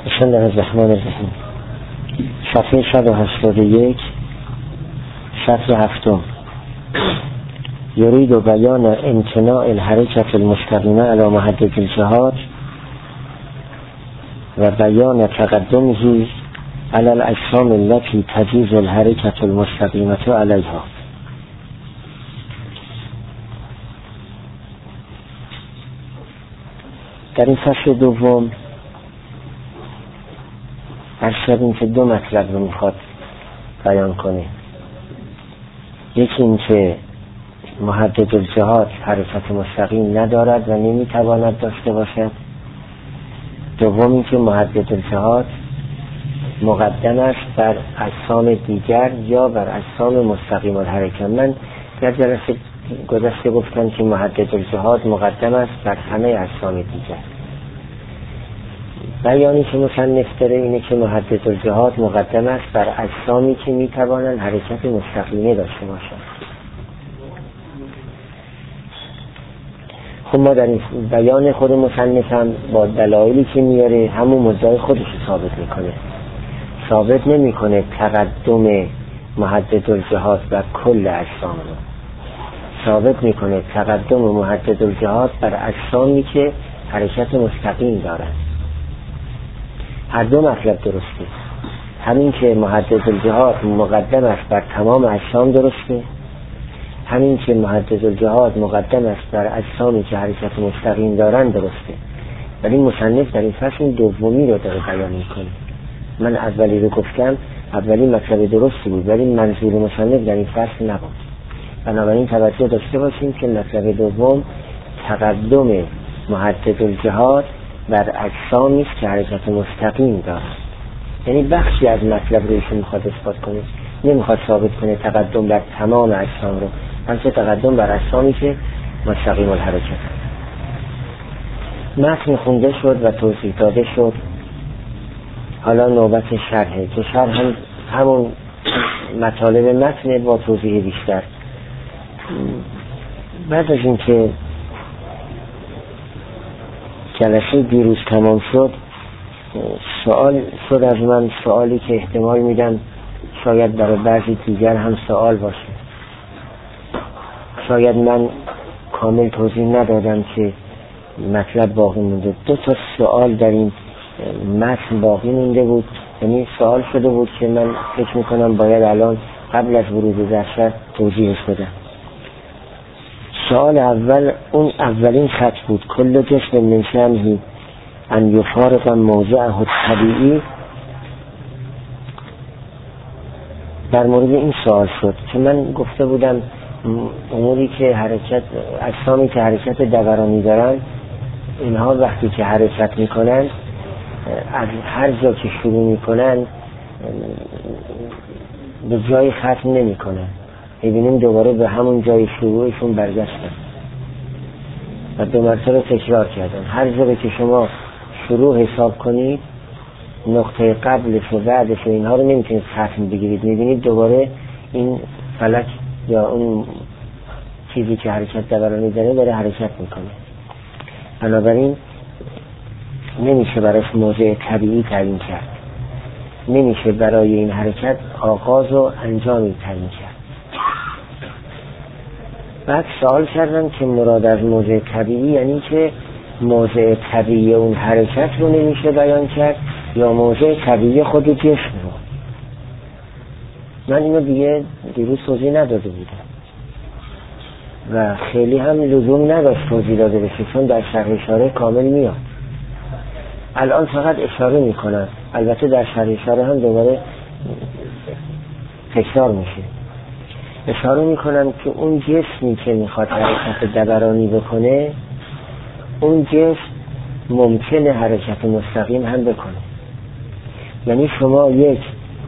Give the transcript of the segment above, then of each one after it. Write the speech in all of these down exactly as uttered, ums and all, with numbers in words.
بسم الله الرحمن الرحیم. صفحه صد و هشتاد و یک، سطر هفتم. یرید بیان امتناع الحرکت المستقیمه علی محدد الجهات و بیان تقدمه علی الاجسام التي تجیز الحرکت المستقیمه علیها. در این فصل دوم ارشدیم که دو مطلب رو میخواد بیان کنه. یکی این که محدد الجهات حرکت مستقیم ندارد و نمیتواند داشته باشد. دوم این که محدد الجهات مقدم است بر اجسام دیگر یا بر اجسام مستقیم الحرکت. من در جلسه گذشته گفتم که محدد الجهات مقدم است بر همه اجسام دیگر. بیانی که مصنف داره اینه که محدد الجهات مقدم است بر اجسامی که میتوانند حرکت مستقیمه داشته باشند. خب ما در این بیان خود مصنف هم با دلایلی که میاره همون مدعای خودش ثابت میکنه. ثابت نمیکنه تقدم محدد الجهات بر کل اجسام رو. ثابت میکنه تقدم محدد الجهات بر اجسامی که حرکت مستقیم دارند. هر دو مطلب درسته. همین که محدد الجهات مقدم است بر تمام اجسام درسته، همین که محدد الجهات مقدم است بر اجسامی که حرکت مستقیم دارند درسته. ولی مصنف در این فصل دومی رو داره بیان میکنه. من اولی رو گفتم، اولی مطلب درستی بود ولی منظور مصنف در این فصل نبود. بنابراین توجه داشته باشیم که مطلب دوم تقدم محدد الجهات بر اجسامی است که حرکت مستقیم دارند. یعنی بخشی از مطلب رو ایشون میخواد اثبات کنه، نمیخواد ثابت کنه تقدم بر تمام اجسام رو، بلکه تقدم بر اجسامی که مستقیم الحرکت هستند. متن خونده شد و توضیح داده شد. حالا نوبت شرحه که شرح هم همون مطالب متن با توضیح بیشتر. بعد از اینکه جلسه دیروز تمام شد، سوال شد از من، سوالی که احتمال میدم شاید برای بعضی دیگر هم سوال باشه. شاید من کامل توضیح ندادم که مطلب باقی مونده. دو تا سوال در این متن باقی مونده بود. یعنی سوال شده بود که من فکر میکنم باید الان قبل از ورود درس توضیحش بدم. سوال اول اون اولین خط بود، کل جسم من شأنه ان یفارق موضعه الطبیعی. در مورد این سوال شد که من گفته بودم اموری که حرکت اجسامی که حرکت دورانی دارن، اینها وقتی که حرکت میکنن از هر جا که شروع میکنن به جای ختم نمیکنن. میبینیم دوباره به همون جای شروعشون برگشتن و دو مرتبه تکرار کردن. هر جا که شما شروع حساب کنید نقطه قبلش و بعدش و اینها رو نمیتونید ختم بگیرید. میبینید دوباره این فلک یا اون چیزی که حرکت دورانی داره داره حرکت میکنه. بنابراین نمیشه برایش موضع طبیعی تعیین کرد، نمیشه برای این حرکت آغاز و انجامی تعیین کرد. بعد سوال کردن که مراد از موضع طبیعی یعنی که موضع طبیعی اون حرکت رو نمیشه بیان کرد یا موضع طبیعی خود جسم رو. من اینو دیگه دیروز توضیح نداده بودم و خیلی هم لزوم نداشت توضیح داده بشه چون در شرح اشاره کامل میاد. الان فقط اشاره میکنم، البته در شرح اشاره هم دوباره تکرار میشه. اشاره میکنم که اون جسمی که میخواد حرکت دورانی بکنه، اون جسم ممکنه حرکت مستقیم هم بکنه. یعنی شما یک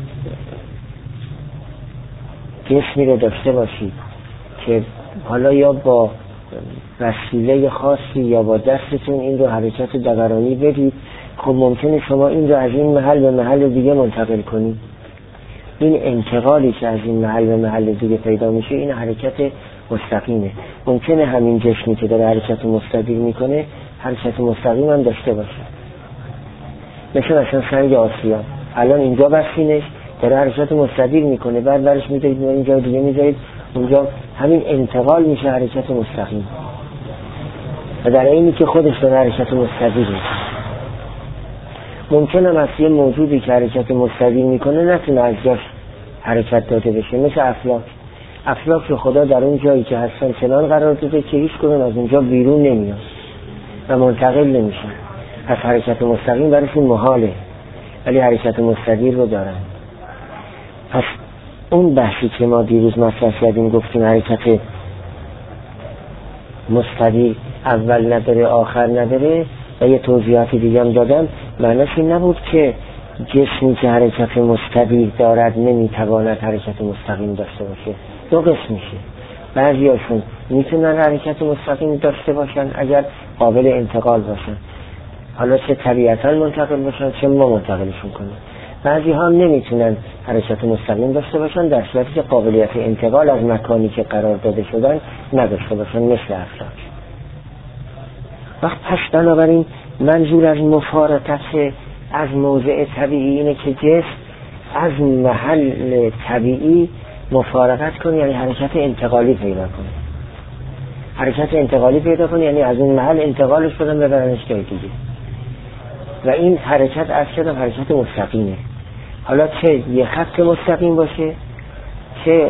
جسمی رو داشته باشید که حالا یا با وسیله خاصی یا با دستتون این رو حرکت دورانی بدید، خب ممکنه شما این رو از این محل به محل دیگه منتقل کنید. این انتقالی که از این محل به محل دیگه پیدا میشه این حرکت مستقیمه. ممکنه همین جسمی که داره حرکت مستقیم میکنه حرکت مستقیم هم داشته باشه. مثل مثلا سنگ آسیا، الان اینجا بستینش داره حرکت مستدیر میکنه، بعد برش میذارید اینجا دیگه میذارید اونجا، همین انتقال میشه حرکت مستقیم و در اینی که خودش داره حرکت مستدیر میکنه. ممکنه مثل یه موجودی که حرکت مستدیر میکنه نتونه از جاش حرکت داده بشه، مثل افلاک. افلاک رو خدا در اون جایی که هستن چنان قرار داده که هیچ کدوم از اونجا بیرون نمیاد و منتقل نمیشن، پس حرکت مستقیم براشون محاله، ولی حرکت مستدیر رو دارن. پس اون بحثی که ما دیروز مطرح کردیم گفتیم حرکت مستدیر اول نداره آخر نداره و یه توضیحاتی دیگه هم دادم، معنیش این نبود که جسمی که حرکت مستدیر دارد نمیتواند حرکت مستقیم داشته باشه. دو قسم میشه، بعضی هاشون میتونن حرکت مستقیم داشته باشن اگر قابل انتقال باشن، حالا چه طبیعتا منتقل باشن چه ما منتقلشون کنیم. بعضی ها نمیتونن حرکت مستقیم داشته باشن در صورتی که قابلیت انتقال از مکانی که قرار داده شدن نداشته باشن، مثل افلاک. وقت پس بنابراین منظور از مفارقت از موضع طبیعی اینه که جسم از محل طبیعی مفارقت کنه، یعنی حرکت انتقالی پیدا کنه. حرکت انتقالی پیدا کنه یعنی از اون محل انتقالش بدن ببرنش جای دیگه، و این حرکت از شدن حرکت مستقیمه. حالا چه یه خط مستقیم باشه، چه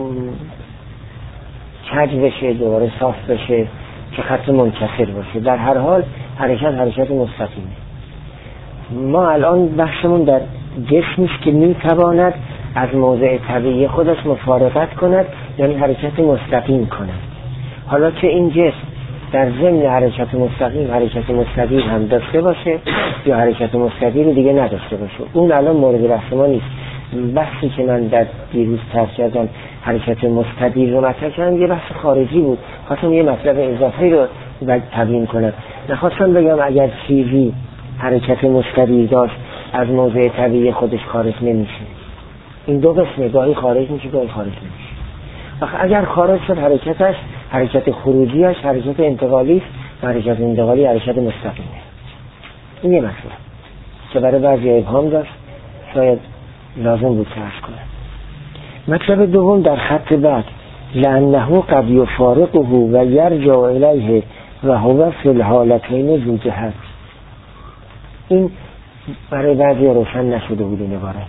کج بشه دوباره صاف بشه، چه خط منکسر باشه، در هر حال حرکت حرکت مستقیمه. ما الان بحثمون در جسمیست که میتواند از موضع طبیعی خودش مفارقت کند، یعنی حرکت مستقیم کند. حالا که این جسم در ضمن حرکت مستقیم حرکت مستدیر هم داشته باشه یا حرکت مستدیر دیگه نداشته باشه، اون الان مورد بحث ما نیست. بحثی که من در دیروز طرح کردم حرکت مستدیر رو مطرح کردم یه بحث خارجی بود، خواستم یه مطلب اضافی رو تبیین کنم. نخواستم بگم اگر چیزی حرکت مستدیر داشت از موضع طبیعی خودش خارج نمیشه. این دو قسمه، گاهی خارج میشه گاهی خارج نمیشه. وقت اگر خارج شد حرکتش حرکت خروجیش حرکت انتقالی است، حرکت انتقالی حرکت مستقیمه. این یه مسئله که برای بعضی ابهام داشت، شاید لازم بود ترس کنم. مطلب دوم در خط بعد، لأنه قد یفارقه و یرجع الیه و هو فی الحالتین ذو جهت. این برای بعضی روشن نشده بود این عبارت،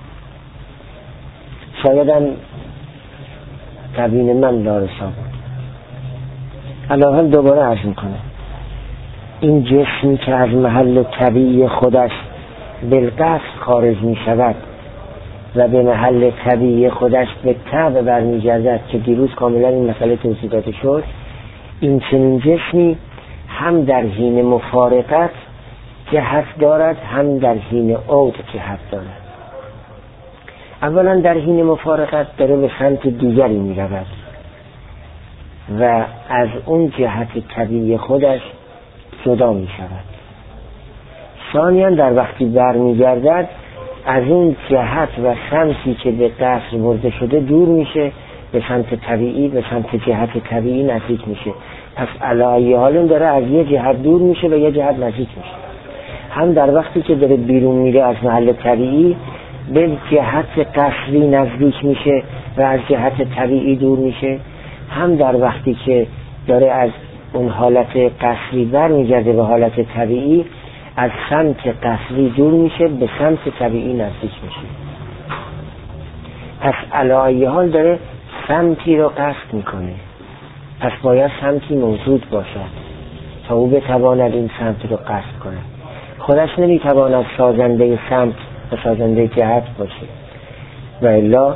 شاید هم تبیین من لارسا بود. علاوه دوباره عرض میکنه این جسمی که از محل طبیعی خودش بالقصد خارج میشود و به محل طبیعی خودش به طبع برمیگردد که دیروز کاملا این مسئله توضیح داده شد، این چنین جسمی هم در حین مفارقت جهت دارد هم در حین عود جهت دارد. اولا در حین مفارقت داره به سمت دیگری می رود و از اون جهت طبیعی خودش جدا می شود. ثانیاً در وقتی برمی گردد از اون جهت و سمتی که به قصر برده شده دور میشه، به سمت طبیعی به سمت جهت طبیعی نزدیک میشه. پس علی حال داره از یه جهت دور میشه و یه جهت نزدیک میشه. هم در وقتی که داره بیرون میره از محل طبیعی به جهت قصری نزدیک میشه و از جهت طبیعی دور میشه، هم در وقتی که داره از اون حالت قصری بر میگرده به حالت طبیعی از سمت قصری دور میشه به سمت طبیعی نزدیک میشه. پس علی حال داره سمتی رو قصد میکنه، پس باید سمتی موجود باشد تا او بتواند این سمت رو قصد کنه. خودش نمیتواند سازنده سمت و سازنده جهت باشه و الا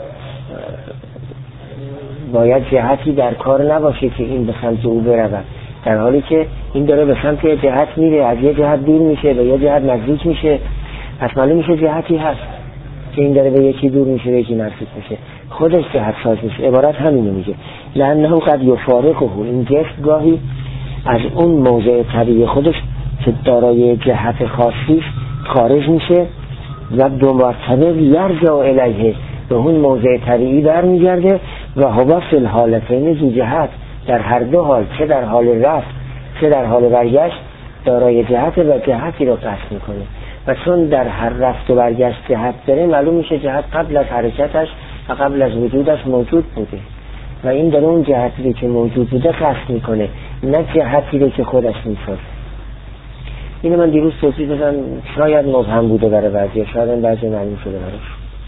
باید جهتی در کار نباشه که این به سمت او برود، در حالی که این داره به سمت جهت میره، از یه جهت دور میشه به یه جهت نزدیک میشه، پس معلوم میشه جهتی هست که این داره به یکی دور میشه به یکی نزدیک میشه، خودش جهت ساز میشه. عبارت همینو میگه، لأنه قد یفارقه، این جسم گاهی از اون موضع طبیعی خودش که دارای جهت خاصی خارج میشه و دو مرتبه یرجع الیه به اون موضع طبیعی برمیگرده و هو فی الحالتین ذو جهت، در هر دو حال چه در حال رفت چه در حال برگشت دارای جهت و جهتی رو قصد میکنه. و چون در هر رفت و برگشت جهت داره، معلوم میشه جهت قبل از حرکتش و قبل از وجودش موجود بوده و این در اون جهتی که موجود بوده قصد میکنه، نه جهتی که خودش میسازه. اینو من دیروز توضیح دادم، شاید مبهم بوده برای بعضی، شاید بعضی معلوم شده براش.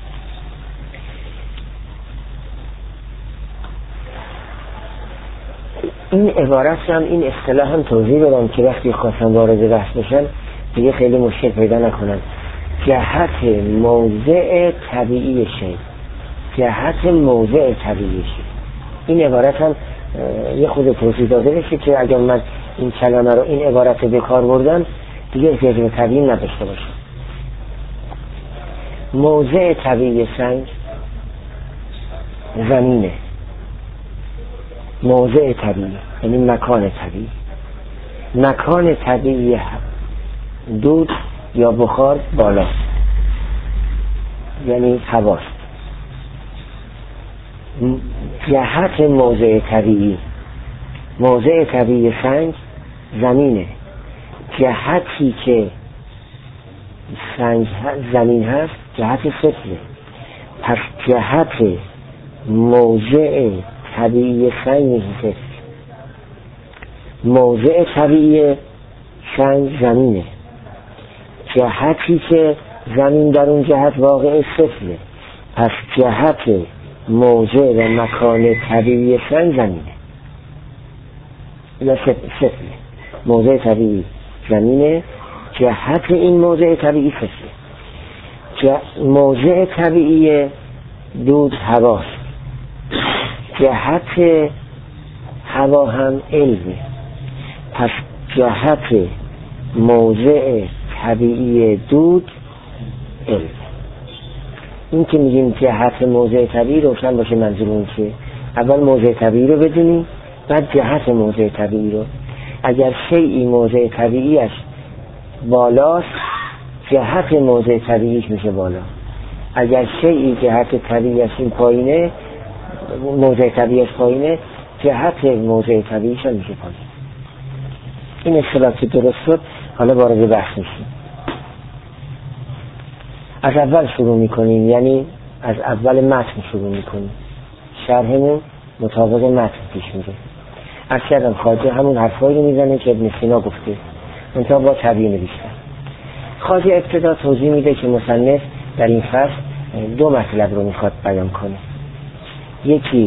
این عبارت هم، این اصطلاح هم توضیح بدم که وقتی خواستم وارد بحث بشن دیگه خیلی مشکل پیدا نکنن. جهت موضع طبیعی شی، جهت موضع طبیعی شی، این عبارت هم یه خود توضیح داده بشه که اگر من این کلمه رو، این عبارت رو به کار بردم دیگه احتیاج به تبیین نداشته باشم. موضع طبیعی سنگ زمینه، موضع طبیعی یعنی مکان طبیعی. مکان طبیعی دود یا بخار بالاست، یعنی هواست. جهت موضع طبیعی، موضع طبیعی سنگ زمینه. جهتی که سنگ زمین هست جهت صفره، پس جهت موضع طبیعی سنگ میشه صفر. موضع طبیعی سنگ زمینه، جهتی که زمین در اون جهت واقع صفره، پس جهت موضع و مکان طبیعی سنگ زمینه یا صفره. موضع طبیعی زمینه، جهت این موضع طبیعی صفره. موضع طبیعی دود هواست، جهت هوا هم علمه، پس جهت موضع طبیعی دود علم. این که میگیم جهت موضع طبیعی روشن باشه منظور اون که اول موضع طبیعی رو بدونیم بعد جهت موضع طبیعی رو. اگر شیئی موضع طبیعیش بالاست جهت موضع طبیعیش میشه بالا، اگر شیئی جهت طبیعیش این پایینه، موضع طبیعیش پایینه، جهت موضع طبیعیش میشه پایین. این اصطلاح که درست شد. حالا وارد بحث میشیم. از اول شروع میکنیم، یعنی از اول متن شروع میکنیم. شرحمون مطابق متن پیش میره. از کردم خواجه همون حرفایی رو میزنه که ابن سینا گفته، منتها با تبیین بیشتر. خواجه ابتدا توضیح میده که مصنف در این فصل دو مطلب رو میخواد بیان کنه. یکی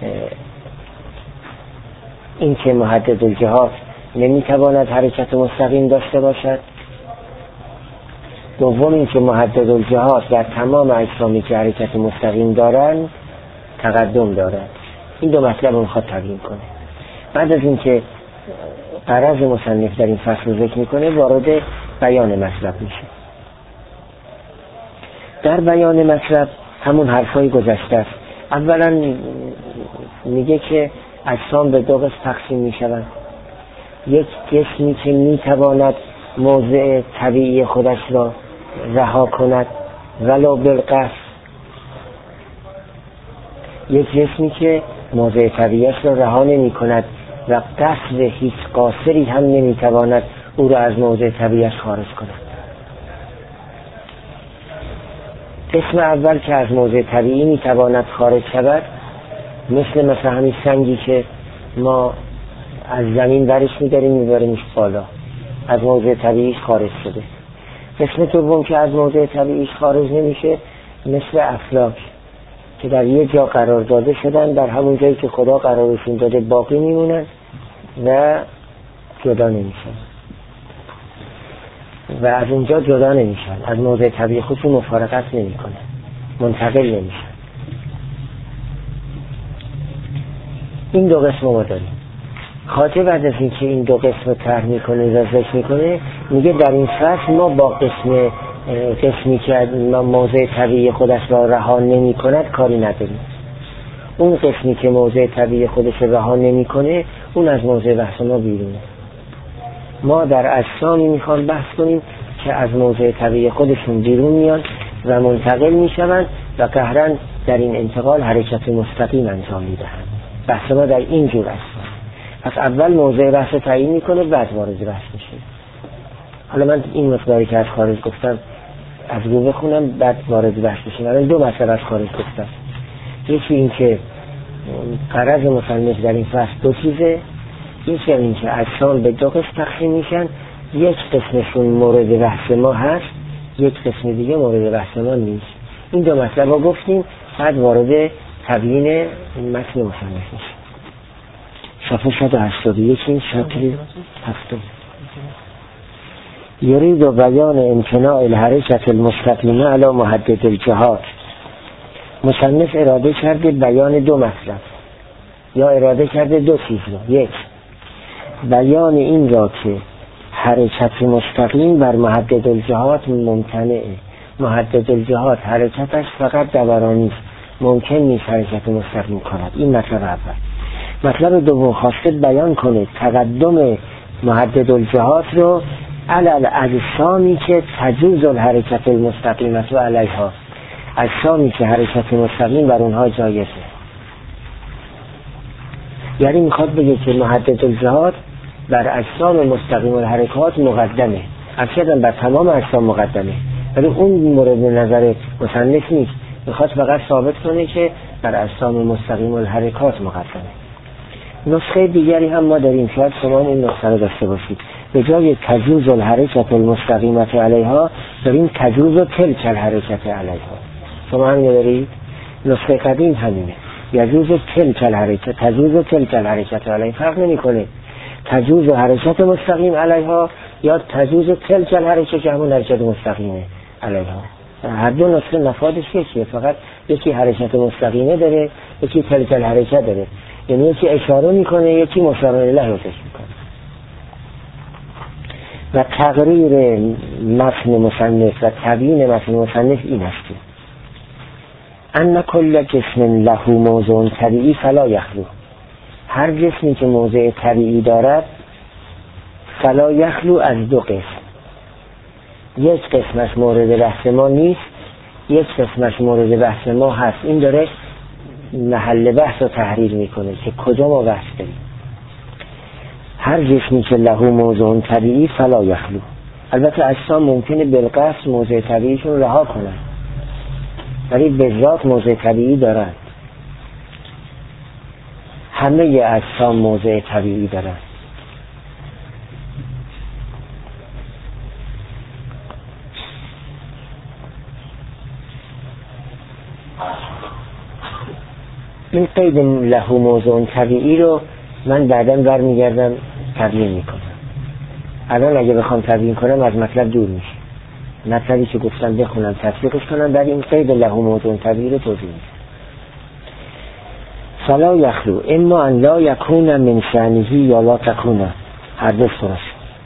این که محدد الجهات نمیتواند حرکت مستقیم داشته باشد. دوم این که محدد الجهات در تمام اجسامی که حرکت مستقیم دارن تقدم دارد. این دو مطلب رو میخواد تبیین کنه. بعد از این که غرض مصنف در این فصل رو ذکر میکنه وارد بیان مطلب میشه. در بیان مطلب همون حرفای گذشته است. اولا میگه که اجسام به دو قسم تقسیم میشوند. یک جسمی که میتواند موضع طبیعی خودش را رها کند ولو بالقصد، یک جسمی که موضع طبیعیش را رها نمی کند و قصد هیچ قاصری هم نمی تواند او را از موضع طبیعیش خارج کند. قسم اول که از موضع طبیعی می تواند خارج شود، مثل مثلا همین سنگی که ما از زمین برش می داریم می باریمش بالا، از موضع طبیعیش خارج شده. قسم دوم که از موضع طبیعیش خارج نمیشه، مثل افلاک که در یه جا قرار داده شدن، در همون جایی که خدا قرارشون داده باقی میمونن و جدا نمیشن و از اونجا جدا نمیشن، از موضع طبیعی خودشون مفارقت نمیکنن، منتقل نمیشن. این دو قسم ما داریم. خاطر بعد از اینکه این دو قسم رو طرح میکنه و ذکر میکنه، میگه در این فصل ما با قسم قسمی که موضع طبیعی خودش را رها نمی کند کاری نداریم. اون قسمی که موضع طبیعی خودش را رها نمی کنه اون از موضع بحث ما بیرونه. ما در اجسامی میخوام بحث کنیم که از موضع طبیعی خودشون بیرون میان و منتقل میشوند و قهرن در این انتقال حرکت مستقیم انجام میدهند. بحث ما در این جور است. پس اول موضع بحث تعیین میکنه بعد وارد بحث میشه. حالا من این مقداری که از خارج گفتم از رو بخونم بعد وارد بحث بشیم. الان دو مسئله از خارج گفتم. یکی این که غرض مصنف در این فصل دو چیزه. یکی این که اجسام به دو قسم تقسیم میشن، یک قسمشون مورد بحث ما هست، یک قسم دیگه مورد بحث ما نیست. این دو مسئله رو گفتیم، بعد وارد تبیین متن مصنف میشیم. صفحه صد و هشتاد و یک این شکل هفتم. یرید و بیان امتناع الحرکت المستقیمه علی محدد الجهات. مصنف اراده کرده بیان دو مطلب، یا اراده کرده دو چیز را. یک، بیان این را که حرکت مستقیم بر محدد الجهات ممتنعه. محدد الجهات حرکتش فقط دورانی است، ممکن نیست حرکت مستقیم کند. این مطلب اول. مطلب دوم خواسته بیان کنه تقدم محدد الجهات رو علی اجسامی که تجوز الحرکت المستقیمه و علیها، اجسامی که حرکت مستقیم بر اونها جایزه. یعنی میخواد بگه که محدد الجهات بر اجسام مستقیم الحرکات مقدمه، اصلا بر تمام اجسام مقدمه، ولی اون مورد نظر مصنف نیست. میخواد فقط ثابت کنه که بر اجسام مستقیم الحرکات مقدمه. نسخه دیگری هم ما داریم، شاید شما این نسخه رو داشته باشید. به جای تجوز الحرکت المستقیمه علیها داریم تجوز تلک الحرکت علیها. شما همین دارید؟ نسخه قدیم همینه، یجوز تلک الحرکت، تجوز تلک الحرکت علیها. فرق نمی کنه تجوز حرکت مستقیم علیها یا تجوز تلک الحرکت که همون حرکت مستقیمه علیها. هر دو نسخه نفادش یکیه، فقط یکی حرکت مستقیمه داره، یکی تلک الحرکت داره. یعنی یکی اشاره میکنه، یکی مشاره الیه رو تشریح میکنه. و تقریر متن مصنف و تبیین متن مصنف این است که ان کل جسم له موضع طبیعی فلا یخلو. هر جسمی که موضع طبیعی دارد فلا یخلو از دو قسم. یک قسمش مورد بحث ما نیست، یک قسمش مورد بحث ما هست. این داره محل بحث رو تحریر میکنه که کجا ما بحث داریم. هر جسمی که له موضع طبیعی فلا یخلو. البته اجسام ممکنه بالقصد موضع طبیعیشون رها کنن، ولی به ذات موضع طبیعی دارن. همه اجسام موضع طبیعی دارن. این قید له موضع طبیعی رو من بعداً برمیگردم تبیین میکنم. الان اگه بخوام تبیین کنم از مطلب دور میشه. مطلبی که گفتم بخونم تطبیقش کنم، بعد این قید له موضع طبیعی رو توضیح میدم. فلا یخلو اما ان لا یکون من شأنه یا لا تکون. هر دو فرص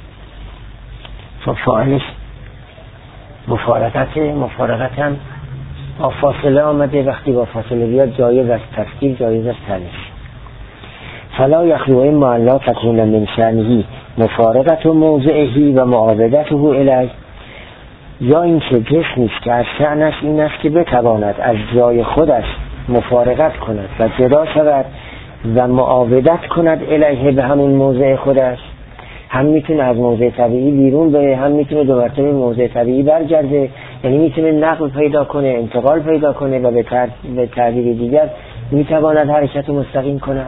فاعلش مفارقت، مفارقت هم با فاصله آمده. وقتی با فاصله بیاد جایز است تفکیر، جایز است تنیش. فلا یخلو اما ان لا تکون من شأنه مفارقت موضعه و معاودته الیه. یا این که جسمیست که از شأنش این است که بتواند از جای خودش مفارقت کند و جدا شود و معاودت کند الیه به همون موضع خودش. هم میتونه از موضع طبیعی بیرون بره، هم میتونه دو مرتبه موضع طبیعی برگرده. یعنی میتونه نقل پیدا کنه، انتقال پیدا کنه و به تعبیر دیگر میتواند حرکت مستقیم کند.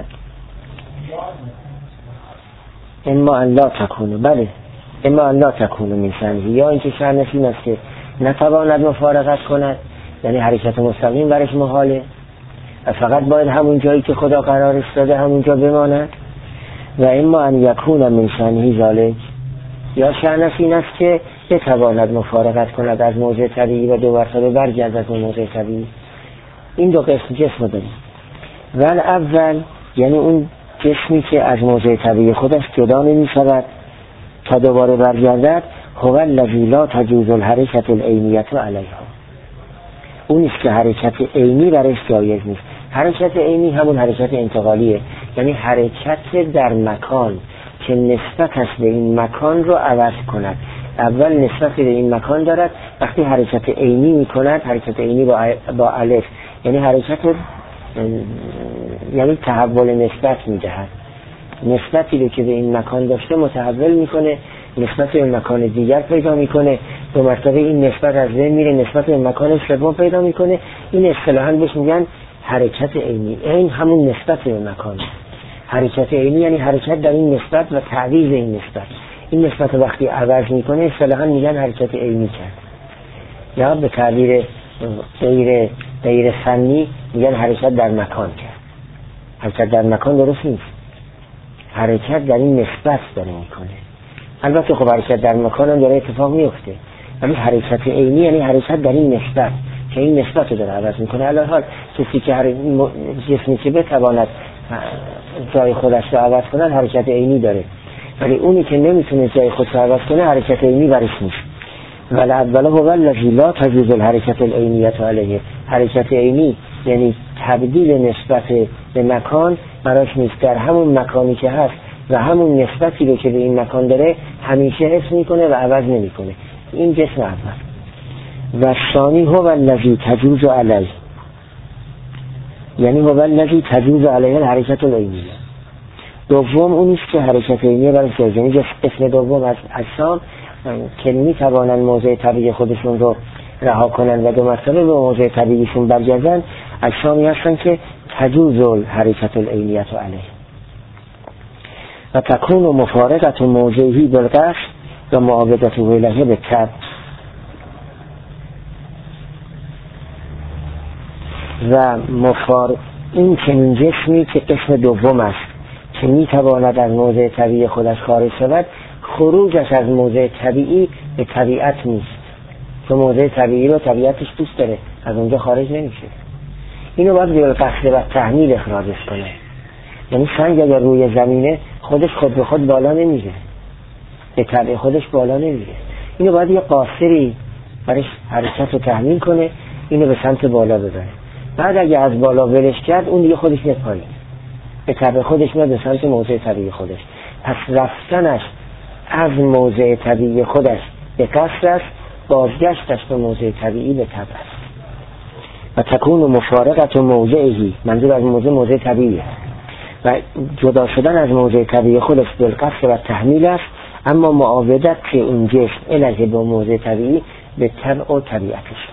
اما ان لا تکونه، بله اما ان لا تکونه من شأنه، یا اینکه شأنش این است که نتواند مفارقت کند، یعنی حرکت مستقیم برش محاله و فقط باید همون جایی که خدا قرارش داده همونجا بماند. و اما ان یکون من شأنه ذالک، یا شأنش این است که بتواند مفارقت کند از موضع طبیعی و دو مرتبه برگردد از موضع طبیعی. این دو قسم جسم داریم. و اول یعنی اون جسمی که از موضع طبیعی خودش جدا نمی شود تا دوباره برگردد، هو الذی لا تجوز الحرکت العینیة علیها. اون است که حرکت عینی برش جایز نیست. حرکت عینی همون حرکت انتقالیه، یعنی حرکت در مکان که نسبتش به این مکان رو عوض کند. اول نسبت به این مکان دارد، وقتی حرکت عینی می کند، حرکت عینی با با الف، یعنی حرکت یعنی تحول نسبت می دهد. نسبتی رو که به این مکان داشته متحول میکنه نسبت به مکان دیگر پیدا میکنه، دو مرتبه این نسبت از بین میره، نسبت به مکان سوم پیدا میکنه. این اصطلاحاً بهش میگن حرکت عینی. عین همون نسبت به مکان. حرکت عینی یعنی حرکت در این نسبت و تعویض این نسبت. این نسبت وقتی عوض میکنه اصطلاحاً میگن حرکت عینی کرد، یا به تعبیر غیر غیر فنی میگن حرکت در مکان کرد. حرکت در مکان درست نیست، حرکت در این نسبت داره میکنه. البته خب حرکت در مکان هم داره اتفاق میفته، ولی حرکت عینی یعنی حرکت در این نسبت که این نسبت رو داره عوض میکنه. الان حال کسی که هر جسمی که بتواند جای خودش رو عوض کنه حرکت عینی داره، ولی اونی که نمیتونه جای خودش رو عوض کنه حرکت عینی برش نیست. ولی اوله هو الذی لا تجوز الحرکت العینیة علیه. حرکت عینی یعنی تبدیل نسبت به مکان براش نیست. در همون مکانی که هست و همون نسبتی رو که به این مکان داره همیشه حفظ میکنه و عوض نمیکنه. این جسم اول. و ثانی هو الذی تجوز علیه، یعنی هو الذی تجوز علیه الحرکت العینیة. دوم اونیست که حرکت عینیه براش جایز، یعنی قسم دوم از اجسام که میتوانن موضع طبیعی خودشون رو رها کنن و دو مرتبه به موضع طبیعیشون برگردن، اجسامی هستن که تجوز الحرکت العینیة علیه و تکون مفارقت موضعی بالقصد و معاودت الیه بالطبع. و مفار این چنین جسمی که قسم دوم است که میتواند از موضع طبیعی خودش خارج شود، خروجش از موضع طبیعی به طبیعت نیست، چون موضع طبیعی رو طبیعتش دوست داره، از اونجا خارج نمیشه. اینو باید به قصد و تحمیل اخراجش کنه. یعنی سنگ اگر روی زمینه خودش خود به خود بالا نمیره، به طبع خودش بالا نمیره، اینو باید یه قاصری برش حرکت رو تحمیل کنه، اینو به سمت بالا ببره. بعد اگه از بالا ولش کرد اون دیگه خودش میاد پایین، به طبع خودش میاد به سمت موضع طبیعی خودش. پس رفتنش از موضع طبیعی خودش به قصد است، بازگشتش به موضع طبیعی به طبع است. و تکون مفارقت موضعی، منظور از موضع موضع طبیعی است و جدا شدن از موضع طبیعی خودش به قصد و تحمیل است، اما معاودت که اون جسم الیه به موضع طبیعی به طبع و طبیعتش.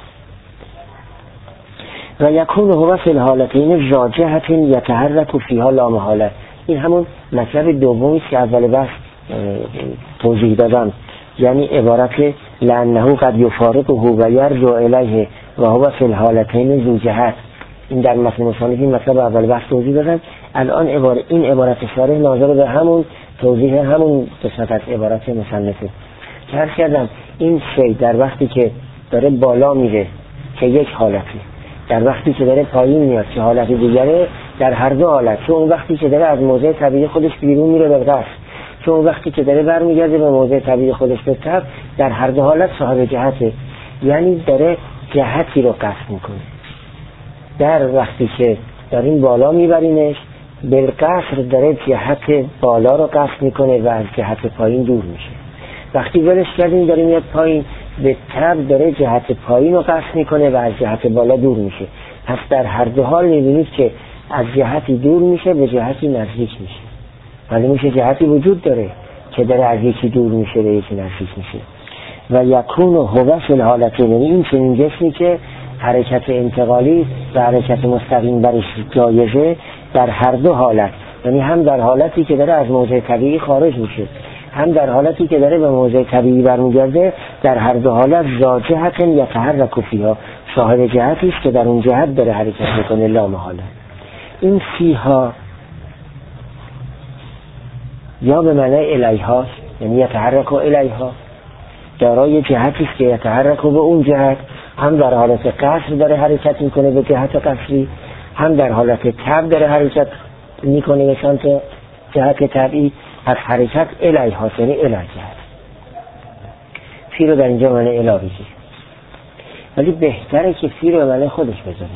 و یکون هو فی الحالتین زاجهة یتحرک فیها لا محاله. این همون مطلب دومی که اول بحث توضیح دادم، یعنی عبارت لانه قد یفارقه و یرجع الیه و هو فی الحالتین ذو جهت. این در متن مصنف این مطلب اول بحث توضیح دادم. الان عبارت این عبارت شارح ناظر به همون توضیح همون قسمت از عبارت مصنفه که هر کردم این شی در وقتی که داره بالا میره که یک حالتی، در وقتی که داره پایین میاد که حالت دیگره، در هر دو حالت، چون اون وقتی که داره از موضع طبیعی خودش بیرون میره به قصد، چون اون وقتی که داره برمیگرده به موضع طبیعی خودش به طبع، در هر دو حالت صاحب جهته، یعنی داره جهتی رو قصد میکنه. در وقتی که داریم بالا میبرینش بالقصر داره جهت بالا رو قصد میکنه و از جهت پایین دور میشه. وقتی ولش کردیم داره میاد پایین، به طبع داره جهت پایین رو قصد میکنه و از جهت بالا دور میشه. پس در هر دو حال میبینید که از جهتی دور میشه به جهتی نزدیک میشه. ولی میشه جهتی وجود داره که داره از یکی دور میشه به یکی نزدیک میشه. و یکون هو فی الحالتین، یعنی این چنین جسمی که حرکت انتقالی و حرکت مستقیم برش جایزه در هر دو حالت، یعنی هم در حالتی که داره از موضع طبیعی خارج میشه، هم در حالتی که داره به موضع طبیعی برمیگرده، در هر دو حالت زاجهة یتحرک فیها، صاحب جهتی است که در اون جهت داره حرکت میکنه لا محاله. این فیها یا به معنی الیها، یعنی یتحرک الیها، دارای جهتی است که یتحرک به اون جهت، هم در حالت قصر داره حرکت میکنه به جهت قصری، هم در حالت طبع داره حرکت میکنه به سمت جهت طبعی. از حرکت الیها یعنی الی جهت. فی رو در اینجا معنی الی بگیر، ولی بهتره که فی رو معنی خودش بذاریم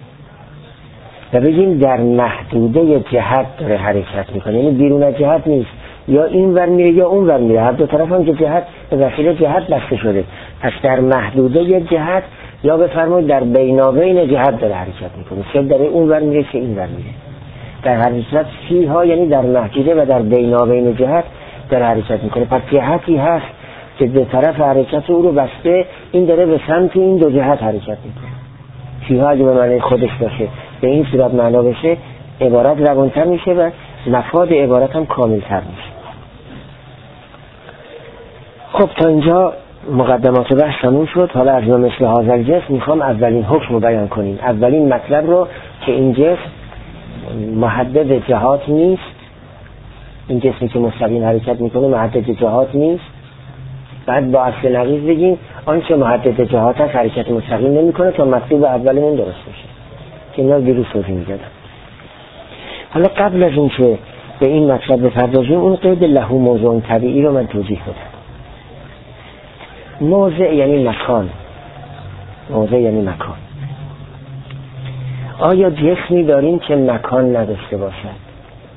و بگیم در محدوده جهت داره حرکت میکنه، یعنی بیرون از جهت نیست، یا این ور میره یا اون ور میره، هر دو طرف هم که جهت به وسیله جهت بسته شده. پس در محدوده جهت یا بفرمایید در بینابین جهت داره حرکت میکنه، چه داره اون ور میره چه این ور میره. در هر صورت فیها یعنی در محدوده و در بینابین جهت داره حرکت میکنه، پس جهتی هست که به طرف حرکت او رو بسته، این داره به سمت این دو جهت حرکت میکنه. فیها اگه به معنی خودش باشه به این صورت معنا بشه، عبارت روانتر میشه و مفاد عبارت هم کاملتر میشه. خب تا اینجا مقدمات بحث تموم شد. حالا از مثل هذا جسم میخوام اولین حکم رو بیان کنیم، اولین مطلب رو که این جسم محدد جهات نیست، این جسمی که مستقیم حرکت میکنه محدد جهات نیست. بعد با اصل نقیض بگیم آنچه محدد جهات هست حرکت مستقیم نمیکنه تا مطلوب اولمون درست بشه که اینا دیروز توضیح میدادم. حالا قبل از این که به این مطلب بپردازیم، اون قید له موضوع طبیعی رو من توضیح بدم. موضع یعنی مکان، موضع یعنی مکان. آیا جسمی داریم که مکان نداشته باشد؟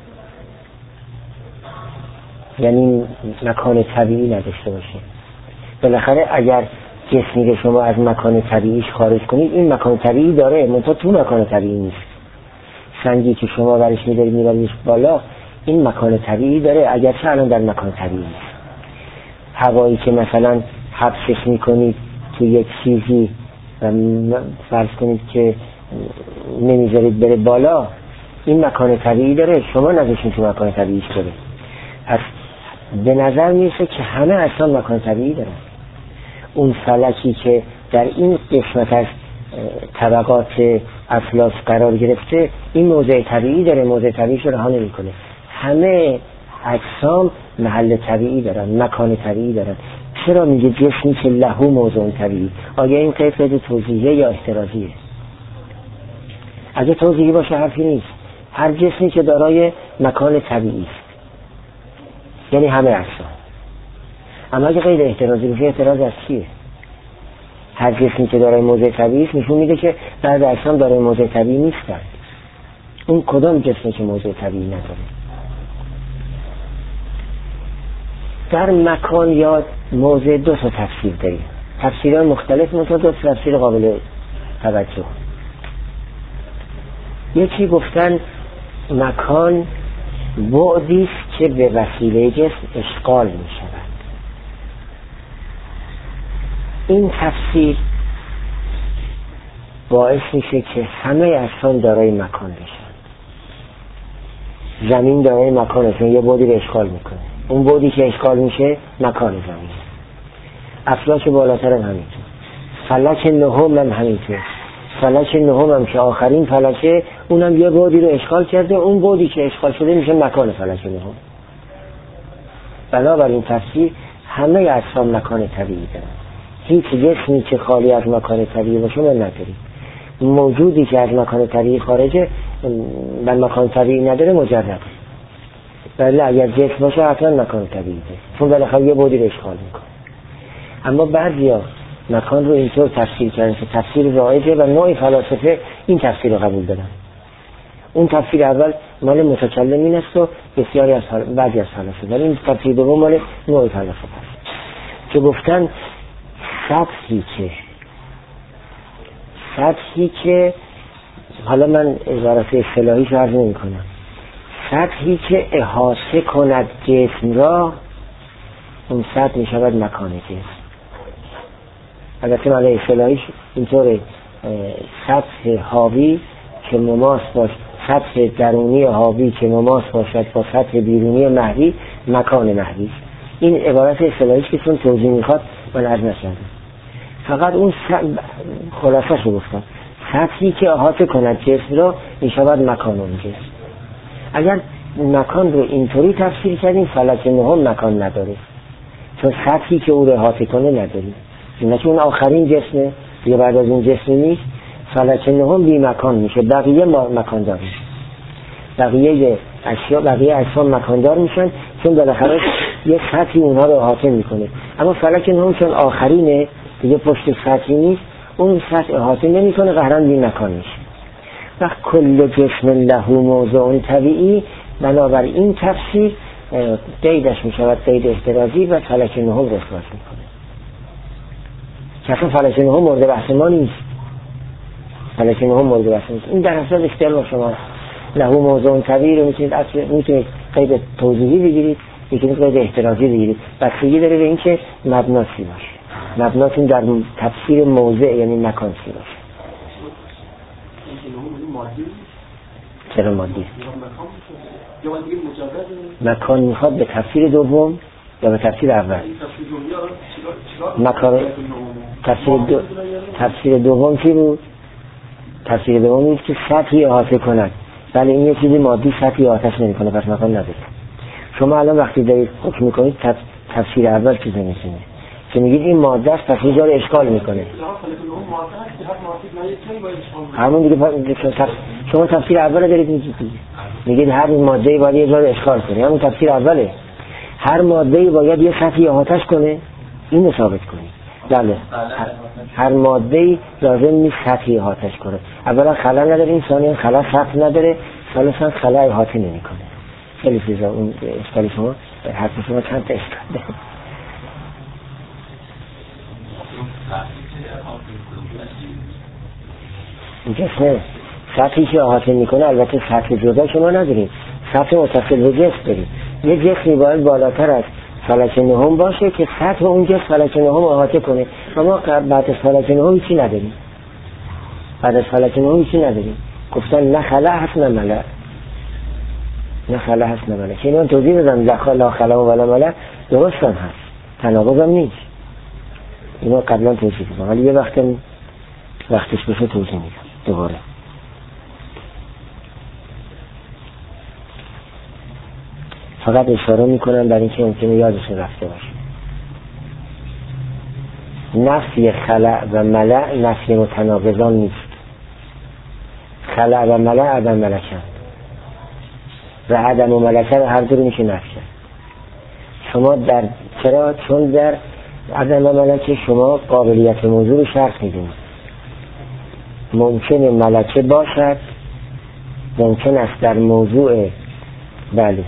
یعنی مکان طبیعی نداشته باشه. بالاخره اگر جسمی که شما از مکان طبیعیش خارج کنید، این مکان طبیعی داره منتها تو مکان طبیعی نیست. سنگی که شما برش می‌دارید می‌بریدش بالا، این مکان طبیعی داره اگرچه الان در مکان طبیعی نیست. هوایی که مثلا حبسش میکنید تو یک چیزی و فرض کنید که نمیذارید بره بالا، این مکان طبیعی داره، شما نذاشتین تو مکان طبیعیش بره. پس به نظر میرسه که همه اصلا مکان طبیعی دارن. اون فلکی که در این قسمت از طبقات افلاک قرار گرفته، این موضع طبیعی داره، موضع طبیعیش رو رها نمیکنه. همه اجسام محل طبیعی دارن، مکان طبیعی دارن. چرا میگه جسمی که له موضوع طبیعی؟ آیا این قید توضیحیه یا احترازیه؟ اگه توضیحی باشه حرفی نیست. هر جسمی که دارای مکان طبیعی است، یعنی همه اجسام. اما اگه قید احترازی باشه، احتراز از چیه؟ هر جسمی که دارای موضع طبیعی است نشون میده که بعضی اجسام دارای موضع طبیعی نیستن. اون کدام جسمی که موضع طبیعی نداره؟ در مکان یا موضع دو تا تفسیر داریم، تفسیرهای مختلف، منتها دو تفسیر قابل توجه. یکی گفتن مکان بعدی است که به وسیله جسم اشغال می شود. این تفسیر باعث میشه که همه اجسام دارای مکان بشن. زمین دارای مکانه چون یه بعدی رو اشغال میکنه، اون بعدی که اشغال میشه مکان زمین. افلاک بالاتر هم همینطور، فلک نهم هم همینطور. فلک نهم هم که آخرین فلکه، اونم یه بعدی رو اشغال کرده، اون بعدی که اشغال شده میشه مکان فلک نهم. بنابراین تفسیر همه اجسام مکان طبیعی دارن. هیچ جسمی که خالی از مکان طبیعی باشه ما نداریم. موجودی که از مکان طبیعی خارجه و مکان طبیعی نداره مجرده. بله اگر جسم باشه حتما مکان طبیعی ده، چون بالاخره یه بعدی رو اشغال میکنه. اما بعضیا مکان رو اینطور تفسیر کردن که تفسیر رایجه و نوع فلاسفه این تفسیر رو قبول دارن. اون تفسیر اول مال متکلمین است و بسیاری از بعضی از فلاسفه، ولی این تفسیر دوم مال نوع فلاسفه است که گفتن سطحی که سطحی که حالا من عبارت اصطلاحی رو عرض نمی کنم، سطحی که احاطه کند جسم را، اون سطح می شود مکان جسم. البته معنی اصطلاحیش اینطوره، سطح حاوی که مماس باش، سطح درونی حاوی که مماس باشد با سطح بیرونی محوی، مکان محوی. این عبارت اصطلاحیش که چون توضیح میخواد من عرض نشدم، فقط اون خلاصه شو گفتم، سطحی که احاطه کند جسم را می شود مکان اون جسم. اگر مکان رو اینطوری تفسیر کردیم فلک نهم مکان نداره، چون سطحی که او رو احاطه کنه نداریم، اینکه اون آخرین جسمه یا بعد از اون جسم نیست، فلک نهم بی مکان میشه، بقیه مکان دار میشه، بقیه اشیا بقیه اجسام مکان دار میشن چون بالاخره یه سطحی اونها رو احاطه میکنه. اما فلک نهم چون آخرینه دیگه پشت سطحی نیست، اون سطح احاطه نمیکنه، قهرن بی مکان میشه. و کل جسم له موضوع طبیعی، بنابر این تفسیر قیدش میشود قید احترازی و فلک نهم رو اثبات میکنه. که اصلا فلک نهم مورد بحث ما نیست، فلک نهم مورد بحث نیست. این در اصل اختیار با شما، له موضوع طبیعی رو میتونید اصل میتونید قید توضیحی بگیرید یکی قید احترازی بگیرید. بستگی داره به اینکه مبناسی باشه. مبناتون در تفسیر موضع یعنی مکان چی باشه. چرا مادی؟ مکان میخواد به تفسیر دوم یا به تفسیر اول؟ مکان تفسیر دو... تفسیر دوم چی بود؟ تفسیر دوم نیست که سطحی احاطه کند. ولی این یه چیزی مادی سطحی آتش نمی کنه، پس مکان نداره. شما الان وقتی دارید حکم میکنید تف... تفسیر اول چیزی میشینه که میگید این ماده است، پس اینجا رو اشکال میکنه. همون دیگه تف... شما تفسیر اول دارید میگید میگید هر ماده باید یه جا رو اشکال کنه. همون تفسیر اوله. هر ماده باید یه سطحی آتش کنه، این رو ثابت کنید. بله، هر ماده لازم نیست سطحی آتش کنه. اولا خلا نداره این، ثانیا خلا سطح نداره، ثالثا خلا احاطه نمیکنه. خیلی چیزا اون اشکال شما حرف شما چند تا اشکال داره. این جسمه سطحی که احاطه میکنه، البته سطح جدا شما نداریم، سطح متصل به جسم داریم. یه جسمی باید بالاتر از فلک نهم باشه که سطح اون جسم فلک نهم احاطه کنه. اما بعد از فلک نهم چی نداریم؟ بعد از فلک نهم چی نداریم؟ گفتن نه خلا هست نه ملأ. نه خلا هست نه ملأ. که اینا توضیح بدم لا خلا ولا ملأ درست هم هست، تناقض هم نیست. اینا قبلا توضیح دادم، ولی یه وقت وقتش بشه توضیح میدم دوباره. فقط اشاره میکنم برای اینکه ممکنه یادشون رفته باشه. نفی خلع و ملع نفی متناقضان نیست. خلع و ملع عدم ملکن و عدم و ملکن هر دو رو میشه نفی کرد. شما در چرا؟ چون در عدم و ملکه شما قابلیت موضوع رو شرط میدونید. ممکنه ملکه باشد، ممکن است در موضوع بله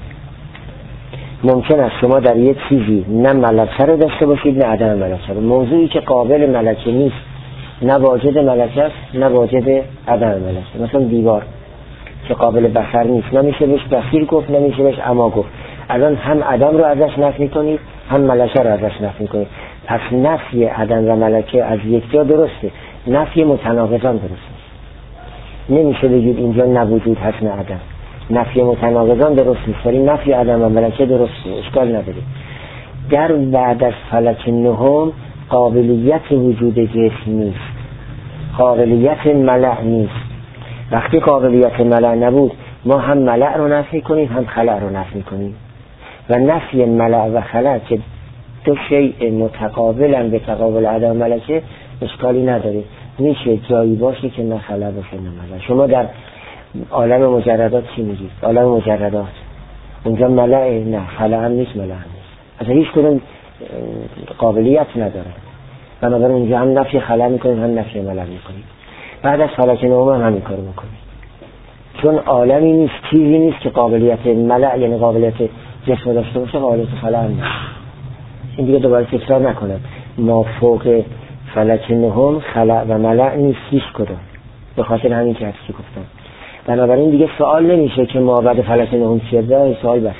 ممکن است شما در یک چیزی نه ملکه رو داشته باشید نه عدم ملکه رو. موضوعی که قابل ملکه نیست نه واجد ملکه است نه واجد عدم ملکه. مثلا دیوار که قابل بصر نیست، نمیشه بهش بصیر گفت، نمیشه بهش عما گفت. الان هم عدم رو ازش نفی کنید هم ملکه رو ازش نفی کنید. پس نفی عدم و ملکه از یک جا درسته، نفی متناقضان درسته. نمیشه بگید اینجا نه وجود هست نه عدم. نفی متناقضان درست نیست، ولی نفی عدم و ملکه درسته، اشکال نداره. در بعد از فلک نهم قابلیت وجود جسم نیست، قابلیت ملع نیست. وقتی قابلیت ملع نبود ما هم ملع رو نفی کنیم هم خلع رو نفی کنیم. و نفی ملع و خلع که دو شیء متقابلن به تقابل عدم ملکه اشکالی نداره. میشه جایی باشه که نه خلع باشه نه ملع. شما در عالم مجردات چی میگید؟ عالم مجردات اونجا ملع نه خلع هم نیست ملع هم نیست، اصلا هیچ کدوم قابلیت نداره. بنابراین اونجا هم نفی خلع میکنیم هم نفی ملع میکنیم. بعد از فلک نهم هم همین کارو میکنیم، چون عالمی نیست، چیزی نیست که قابلیت ملع یعنی قابلیت جسم داشته باشه قابلیت خلع هم نیست. این دیگه دوباره تکرار نکنم. ما فوق فلک نهم خلع و ملع نیست هیچ کدوم، به خاطر همین که هستی گفتم. بنابراین دیگه سوال نمیشه که ما بعد فلک نهم چیه، ده سوال بسته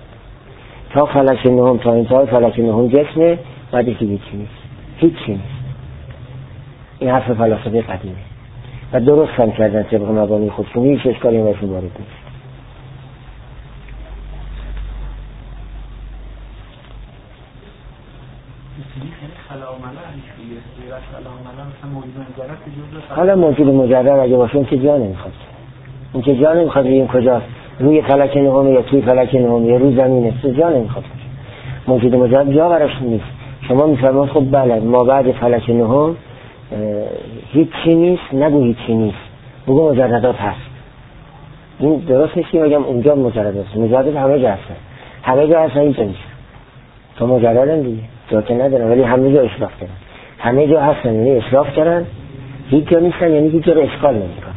تا فلک نهم تا انتهای فلک نهم جسمه، بعد که هیچی نیست، هیچی نیست. این حرف فلاسفه قدیمه و درست هم کردن طبق مبانی خودشون، هیچ اشکالی بهشون وارد نیست. حالا موجود مجرد اگه باشه اون که جا نمیخواد، اون که جا نمیخواد. این کجاست؟ روی فلک نهم یا توی فلک نهم یا روی زمینه؟ جا نمیخواد. موجود مجرد جا براش نیست. شما میفرمایید خب بله ما بعد فلک نهم هیچی نیست، نگو هیچی نیست، بگو مجردات هست. این درست نیست که بگم اونجا مجردات هست. مجردات همه جا هستن، همه جا هستن، اینجا نیست. تو مجردن دیگه جا که ندارن، ولی همه جا اشراف کردن. همه جا هستن یعنی اشراف کردن، هیچ جا نیستن یعنی هیچ جا رو اشکال نمیکنن.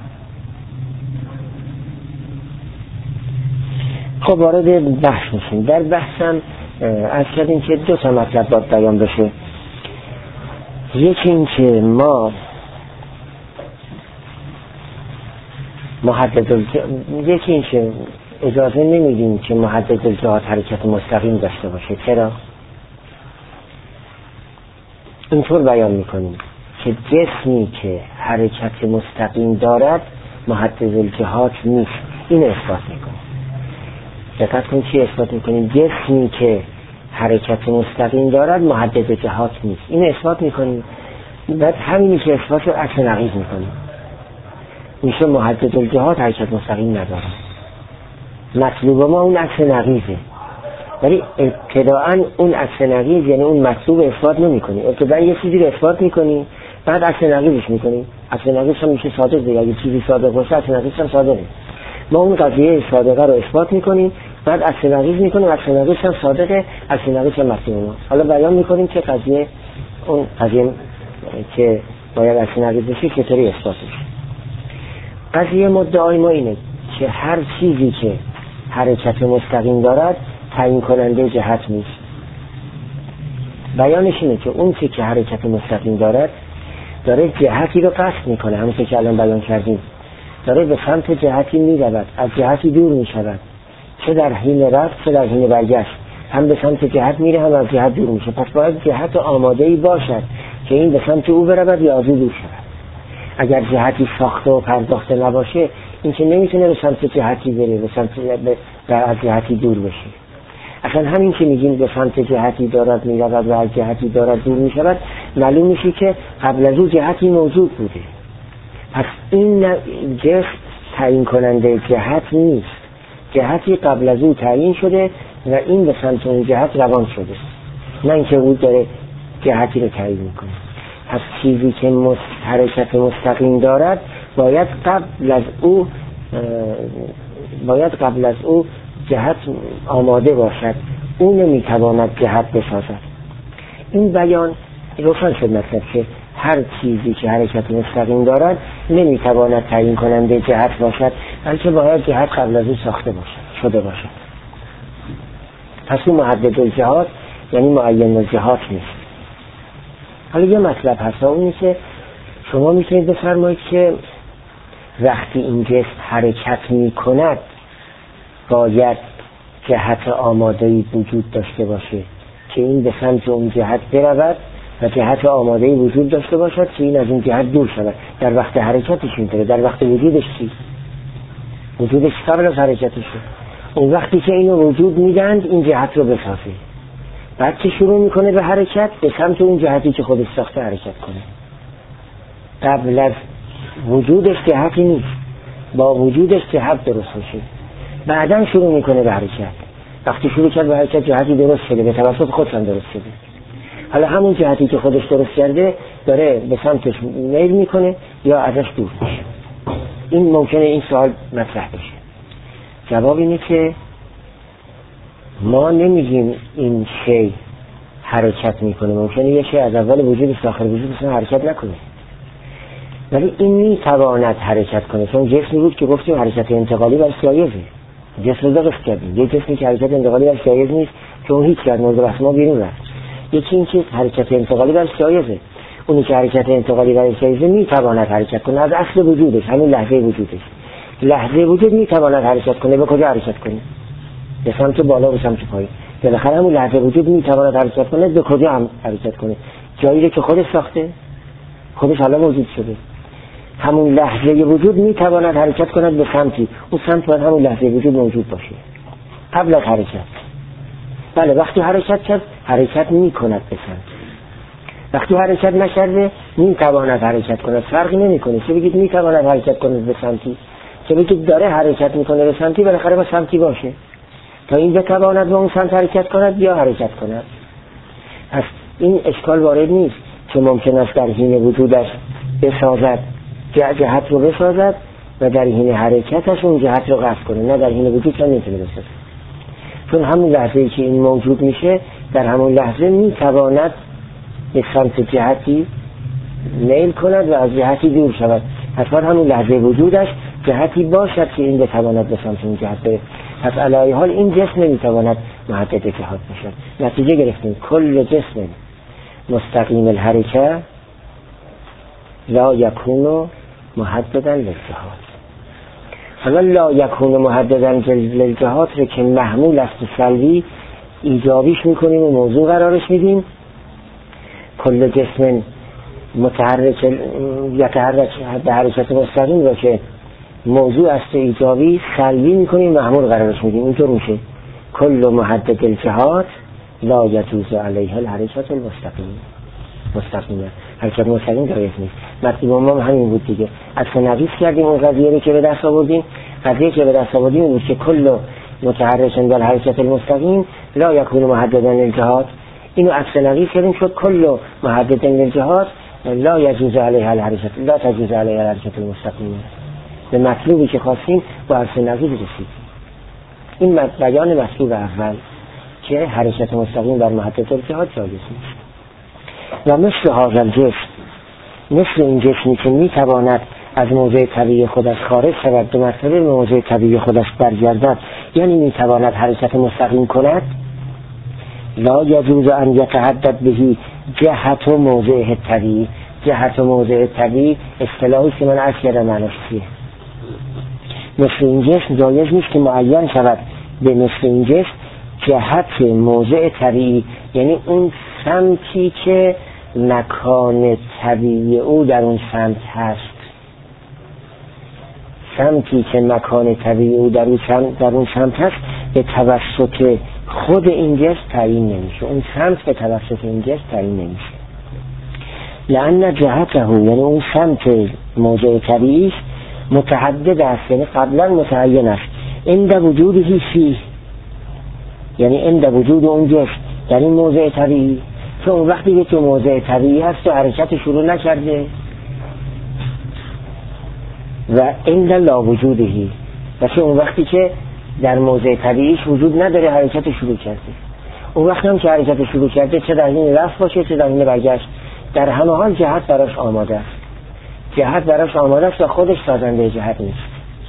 خب وارد بحث میشیم. در بحثم از کردیم که دو تا مطلب باید بیان بشه. یکی این که ما محدد یکی این که اجازه نمیدیم که محدد الجهات حرکت مستقیم داشته باشه. چرا؟ اینطور بیان میکنیم که جسمی که حرکت مستقیم دارد محدد الجهات نیست. این اثبات میکنیم. دقت کنید چی اثبات میکنیم؟ جسمی که حرکت مستقیم دارد محدد جهات نیست. این اثبات میکنیم. بعد همینی که اثبات رو عکس نقیض میکنیم. میشه محدد الجهات حرکت مستقیم نداره. مطلوب ما اون عکس نقیضه، ولی ابتداعا اون عکس نقیض یعنی اون مطلوب اثبات نمی‌کنی. ابتداعا یه چیزی رو اثبات می‌کنی، بعد عکس نقیضش می‌کنی. عکس نقیض هم میشه صادق دیگه. اگه چیزی صادق باشه عکس نقیض هم صادقه. ما اون قضیه صادقه رو اثبات می‌کنیم، بعد عکس نقیض می‌کنیم. عکس نقیض هم صادقه، عکس نقیض هم مطلوب ما. حالا بیان می‌کنیم که قضیه اون قضیه که باید عکس نقیض بشه چطوری اثبات بشه. قضیه مدعای ما اینه که هر چیزی که حرکت مستقیم دارد تعیین کننده جهت نیست. بیانش اینه که اون چیزی که حرکت مستقیم دارد داره جهتی رو قصد میکنه، همون که الان بیان کردیم، داره به سمت جهتی میرود، از جهتی دور میشود، چه در حین رفت چه در حین برگشت، هم به سمت جهت میره هم از جهت دور میشه. پس باید جهت آماده‌ای باشد که این به سمت او برود یا از او دور شود. اگر جهتی ساخته و پرداخته نباشه این که نمیتونه به سمت جهتی بره، به سمت در از جهتی دور بشه. اصلا همین که میگیم به سمت جهتی دارد میرود و از جهتی دارد دور میشود، معلوم میشه که قبل از او جهتی موجود بوده. پس این جهت تعیین کننده جهت نیست. جهتی قبل از او تعیین شده و این به سمت اون جهت روان شده، نه اینکه او داره جهتی رو تعیین میکنه. پس چیزی که مست... حرکت مستقیم دارد باید قبل از او باید قبل از او جهت آماده باشد. او نمیتواند جهت بسازد. این بیان روشن شد مطلب که هر چیزی که حرکت مستقیم دارد نمیتواند تعیین کننده جهت باشد، بلکه باید جهت قبل از او ساخته باشد، شده باشد. پس اون محدد الجهات یعنی معین الجهات نیست. حالا یه مطلب هست، اونی که شما میتونید بفرمایید که وقتی این جسم حرکت میکند باید جهت آماده‌ای وجود داشته باشه که این به سمت اون جهت برود و جهت آماده‌ای وجود داشته باشد که این از اون جهت دور شود. در وقت حرکتش اینطوره. در وقت وجودش چی؟ وجودش قبل از حرکتشه. اون وقتی که اینو وجود میدند این جهت رو بسازه، بعد که شروع میکنه به حرکت به سمت اون جهتی که خودش ساخته حرکت کنه. قبل از وجودش جهتی نیست، با وجودش جهت درست میشه، بعدن شروع میکنه به حرکت. وقتی شروع کرد به حرکت جهتی درست شده، به توسط خودش هم درست شده. حالا همون جهتی که خودش درست کرده داره به سمتش میل میکنه یا ازش دور میشه. این ممکنه این سوال مطرح بشه. جواب اینه که ما نمیگیم این شی حرکت میکنه. ممکنه یه شی از اول وجودش تا آخر وجودش حرکت نکنه، ولی این میتواند حرکت کنه. چون جسمی بود که گفتیم حرکت انتقالی و جایزه. جسم رو درست کردیم. یه جسمی که حرکت انتقالی و جایز نیست که اون هیچ کرد مورد بحث ما بیرون رفت. یکی این که حرکت انتقالی و جایزه. اونی که حرکت انتقالی و جایزه میتواند حرکت کنه از اصل وجودش، همین لحظه وجودش. لحظه وجود میتواند حرکت کنه. به کجا حرکت کنه؟ به سمت بالا و سمت پایین. بالاخره همون لحظه وجود میتواند حرکت کنه. به کجا هم حرکت کنه؟ جایی که خودش ساخته، خودش حالا موجود شده. همون لحظه وجود میتواند حرکت کند به سمتی. اون سمت باید همون لحظه وجود موجود باشه قبل از حرکت. بله، وقتی حرکت کرد حرکت میکند به سمت. وقتی حرکت نکرده میتواند حرکت کند. فرقی نمیکنه چه بگید میتواند حرکت کند به سمتی، چه بگید داره حرکت میکنه به سمتی. بالاخره با سمتی باشه تا این بتواند به اون سمت حرکت کند یا حرکت کند. پس این اشکال وارد نیست که ممکن است در حین وجودش بسازد، جهت رو بسازد و در حین حرکتش اون جهت رو قصد کنه. نه، در حین وجودش هم نمیتونه بسازد. چون همون لحظه‌ای که این موجود میشه در همون لحظه میتواند به سمت جهتی میل کند و از جهتی دور شود. حتما همون لحظه وجودش جهتی باشد که این بتواند به سمت اون جهت بره. پس علی حال این جسم نمیتواند محدد جهات باشد. نتیجه گرفتیم کل جسم مستقیم الحرکه لا یکون محددا للجهات. حالا لا یکون محددا للجهات رو که محمول است سلبی ایجابیش میکنیم و موضوع قرارش میدیم. کل جسم متحرک یتحرک به حرکت مستقیم رو که موضوع است ایجابی سلبی میکنیم محمول قرارش میدیم. اینطور میشه کل محدد الجهات لا یجوز علیه الحرکت المستقیم. مستقیمه حرکت مستقیم جایز نیست. مطلب ما همین بود دیگه. اصلا نویس کردیم اون قضیه رو که به دست آوردیم. قضیه که به دست آوردیم بود که کل متحرک در حرکت المستقیم لا یکون محددا للجهات. اینو اصلا نویس کردیم شد کل محدد للجهات لا یجوز علیه الحرکت لا تجوز علیه الحرکت المستقیم. به مطلوبی که خواستیم با اصلا نویس رسید. این بیان مطلوب اول که حرکت مستقیم در محدد الجهات جایز نیست. و مثل هذا الجسم، مثل این جسمی که میتواند از موضع طبیعی خودش خارج شود دو مرتبه به موضع طبیعی خودش برگردد، یعنی میتواند حرکت مستقیم کند، لا یجوز ان یتحدد بهی جهت و موضع طبیعی. جهت و موضع طبیعی اصطلاحی که من عرض کردم معنیش چیه. مثل این جسم جایز نیست که معین شود به مثل این جسم جهت موضع طبیعی، یعنی اون سمتی که مکان طبیعی او در اون سمت هست. سمتی که مکان طبیعی او در اون سمت, در اون سمت هست به توسط خود این جسم تعیین نمیشه. اون سمت به توسط این جسم تعیین نمیشه. لأن جهته، یعنی اون سمت موضع طبیعی متحدد است، یعنی قبلا متعین است. عند وجودی فیه، یعنی عند وجود اون جسم در این موضع طبیعی، که اون وقتی که تو موضع طبیعی هست و حرکت شروع نکرده، و عند لا وجودهی، و که اون وقتی که در موضع طبیعیش وجود نداره حرکت شروع کرده. اون وقتی هم که حرکت شروع کرده چه در این رفت باشه چه در این برگشت، در همه حال جهت براش آماده است. جهت براش آماده است و خودش سازنده جهت نیست.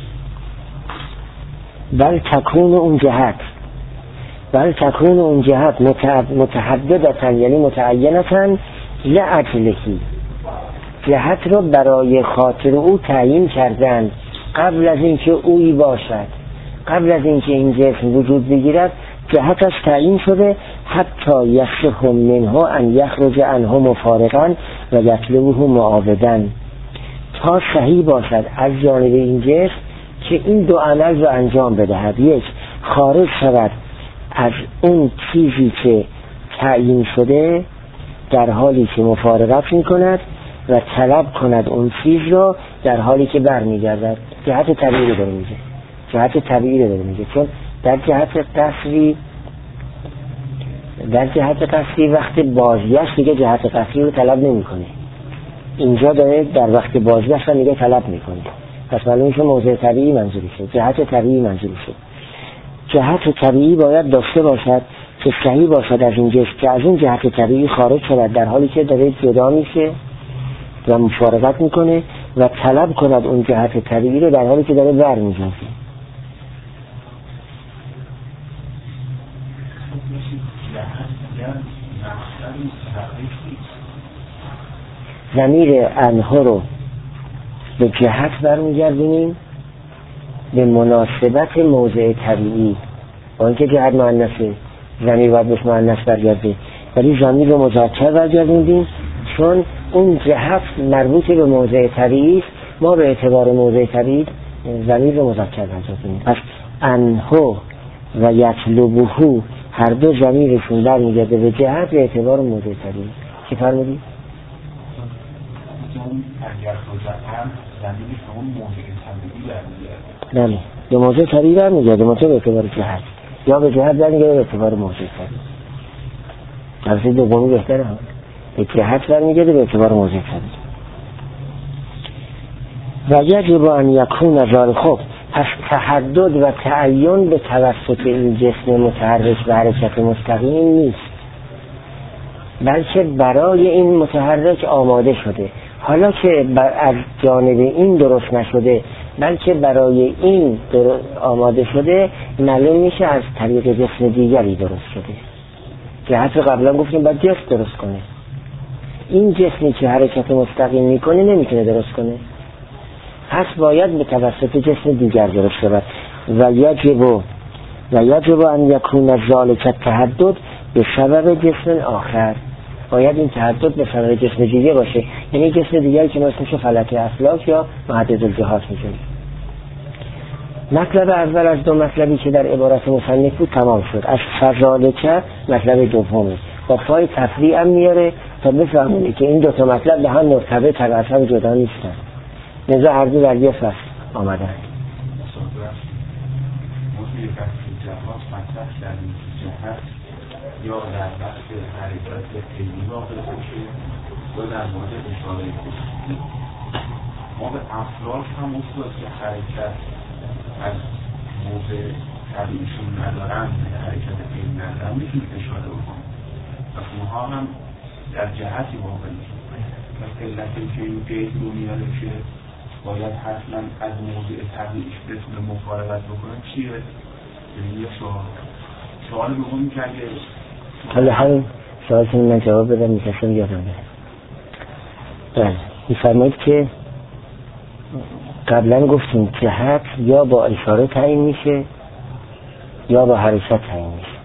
بل تکون اون جهت بل تکون اون جهت متحددتن، یعنی متعینتن لأجلهی، جهت رو برای خاطر او تعیین کردن قبل از اینکه اویی باشد، قبل از اینکه این جسم وجود بگیرد جهت از تعیین شده. حتی یصح منه ان یخرج عنه مفارقا و یطلبه معاودا، تا صحیح باشد از جانب این جسم که این دو عمل رو انجام بدهد. یک، خارج شود از اون چیزی که تعیین شده در حالی که مفارقت می کند و طلب کند اون چیز رو در حالی که بر می گردد. جهت طبیعی رو داره میگه. جهت طبیعی رو داره میگه. چون در جهت قصری در جهت قصری وقت بازگشت دیگه جهت قصری رو طلب نمی کنه. اینجا داره در وقت بازگشت میگه طلب می کنه. پس معلومه که موضع طبیعی منظوری شد. جهت طبیعی منظوری شد. جهت طبیعی باید داشته باشد که صحیح باشد از این جسم که از این جهت طبیعی خارج شود در حالی که داره جدا میشه و مفارقت میکنه و طلب کند اون جهت طبیعی رو در حالی که داره بر میگرده. ضمیر انها رو به جهت برمیگردونیم به مناسبت موضع طبیعی. اون که جهت مؤنثه ضمیر باید بهش مؤنث برگرده، ولی ضمیر رو مذکر برگردوندیم چون اون جهت مربوط به موضع طبیعی است. ما به اعتبار موضع طبیعی ضمیر رو مذکر برگردونیم. پس انها و یطلبه هر دو ضمیرشون برمیگرده به جهت به اعتبار موضع طبیعی. چی فرمودی؟ بله، به موضع طبیعی برمیگرده منطقه به اعتبار جهت، یا به جهت برمیگرده به اعتبار موضع طبیعی. درسته دومی بهتره ها، به جهت برمیگرده به اعتبار موضع طبیعی. و یجب ان یکون ذال. خب پس تحدد و تعین به توسط این جسم متحرک و حرکت مستقیم نیست، بلکه برای این متحرک آماده شده. حالا که از جانب این درست نشده بلکه برای این آماده شده، معلوم میشه از طریق جسم دیگری درست شده. جهت قبلا گفتیم باید جسم درست کنه. این جسمی که حرکت مستقیم میکنه نمیتونه درست کنه. پس باید به توسط جسم دیگر درست شود و یجب و یجب ان یکون ذالک التحدد به سبب جسم آخر. باید این تحدد به سبب جسم دیگه باشه، یعنی جسم دیگری که ما اسمش فلک افلاک یا محدد الجهات می‌ذاریم. مطلب اول از دو مطلبی که در عبارت مصنف بود تمام شد. از فذالک مطلب دومه با پای تفریع هم میاره تا بفهمونی که این دو تا مطلب به هم مرتبط و اصلا جدا نیستن، لذا هر دو در یه فصل آمدن. یا در بخش حرکت تیمی واقع باشه یا در مورد اشاره کشتی. ما به افلاک هم اصول که حرکت از موضع طبیعیشون ندارن، حرکت تیمی ندارن، میتونید اشاره بکنم و اونها هم در جهتی واقع میشون و علتی که این قید رو میاره که باید حتما از موضع طبیعیش بتونه مفارقت بکنه چیه؟ یعنی یه سوال سوال بگونی که اگه حالا همین سوالتون من جواب بدم میتونم یادم بره. بله میفرمایید که قبلا گفتیم جهت یا با اشاره تعیین میشه یا با حرکت تعیین میشه.